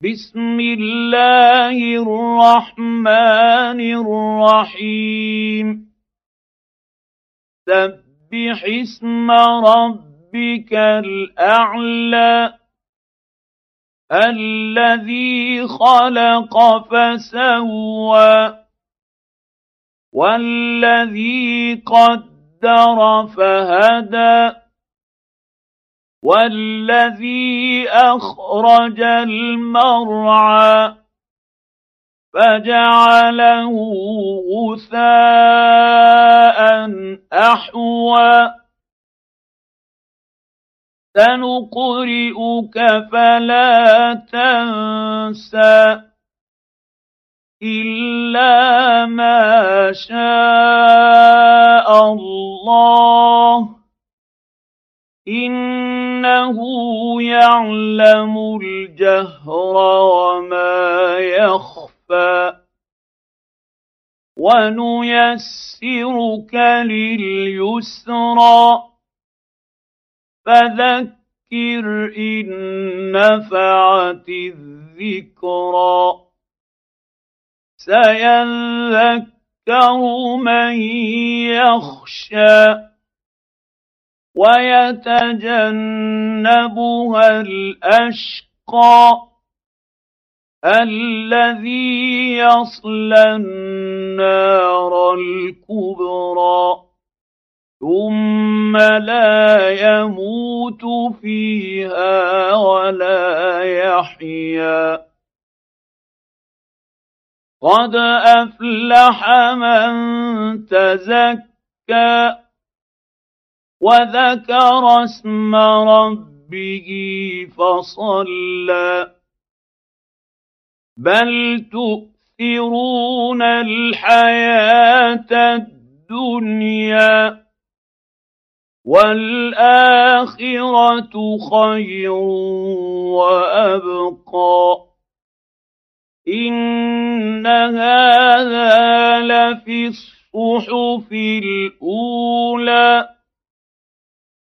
بسم الله الرحمن الرحيم سبح اسم ربك الأعلى الذي خلق فسوى والذي قدر فهدى والذي أخرج المرعى فجعله غثاء أحوى سنقرئك فلا تنسى إلا ما شاء الله إنه يعلم الجهر وما يخفى ونيسرك لليسرى فذكر إن نفعت الذكرى سيذكر من يخشى ويتجنبها الأشقى الذي يصلى النار الكبرى ثم لا يموت فيها ولا يحيا قد أفلح من تزكى وذكر اسم ربه فصلى بل تؤثرون الحياة الدنيا والآخرة خير وأبقى إن هذا لفي الصحف الأولى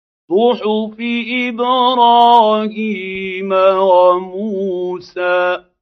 صحف إبراهيم وموسى